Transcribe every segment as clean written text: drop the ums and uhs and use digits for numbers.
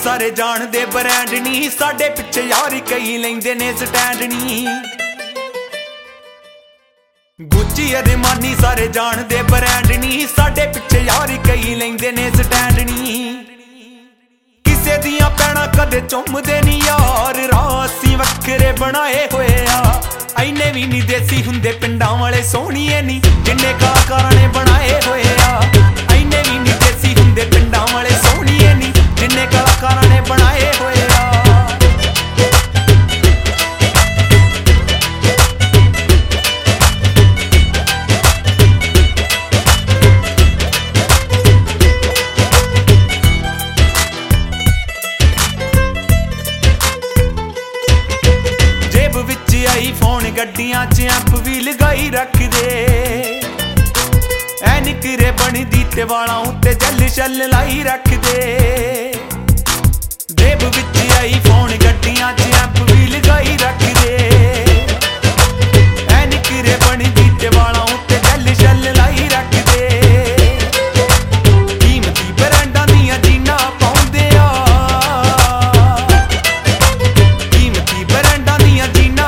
सारे जानदे ब्रांड नी, साडे पिछे यार कई लैंदे ने स्टैंड नी। गुच्ची अरमानी सारे जानदे ब्रांड नी, साडे पिछे यार कई लैंदे ने स्टैंड नी। किसे दियां पैणां कदे चुमदे नी यार, रासी वखरे बनाए होए आ। ऐने भी नी देसी हुंदे पिंडां वाले सोहणीए नी, जिन्ने कलाकारां ने बनाए होए आ। ऐने भी नी देसी हुंदे पिंडां वाले सोहणीए नी, जिन्ने कलाकारां ने बनाए होए आ। आईफोन गड्डियां च ऐप भी लगाई रखदे, ऐनक रे बनदी ते वालां उत्ते जल शल लाई रखदे। जेब विच आईफोन गड्डियां च ऐप भी लगाई रखदे, ऐनक रे बनदी ते वालां उत्ते जल शल लाई रखदे। कीमती ब्रांडां दियां जीनां पाउंदे आ, कीमती ब्रांडां दियां जीनां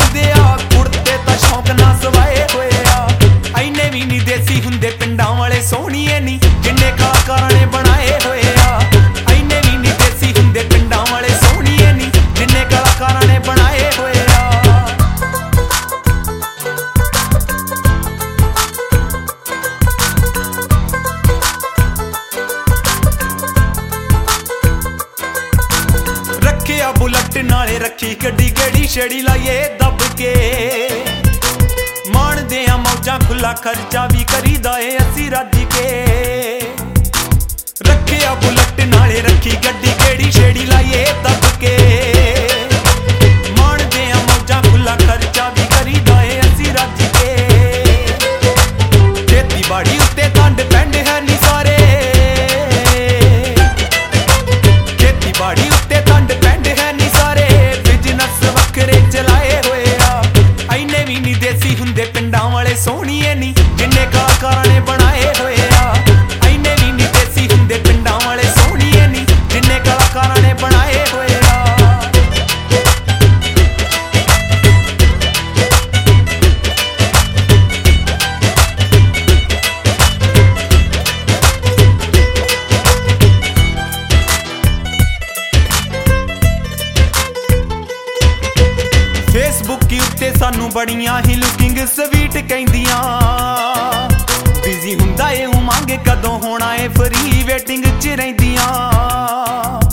पिंडां वाले सोहणीए नी, जिन्ने कलाकारां ने बनाए होए आ। ऐने भी नी देसी हुंदे पिंडां वाले सोहणीए नी, जिन्ने कलाकारां ने बनाए होए आ। रखिया बुलट नाले रखी गड्डी गेड़ी छेड़ी लाइए दब के, माणदे आ मौजां खुला खर्चा भी करीदा है असी रज के। रखिया बुलट नाले रखी गड्डी गेड़ी छेड़ी लाइए दब के, माणदे आ मौजां खुला खर्चा भी करीदा है असी रज के। खेती बाड़ी उत्ते तंड पैंड है नी सारे, खेती बाड़ी उत्ते तंड पैंड है नी सारे, बिजनस वखरे चलाए होए आ। ऐने भी नी देसी हुंदे पिंडां वाले सोहणीए नी, जिन्ने कलाकारां ने बनाए होए आ। ऐने भी नी देसी हुंदे पिंडां वाले सोहणीए नी, जिन्ने कलाकारां ने बनाए होए आ। फेसबुक उत्ते सानू बड़ियां ही लुकिंग स्वीट कहंदियां, बिजी हुंदा ए उमंग कदों होना ए फ्री वेटिंग च रहिंदियां।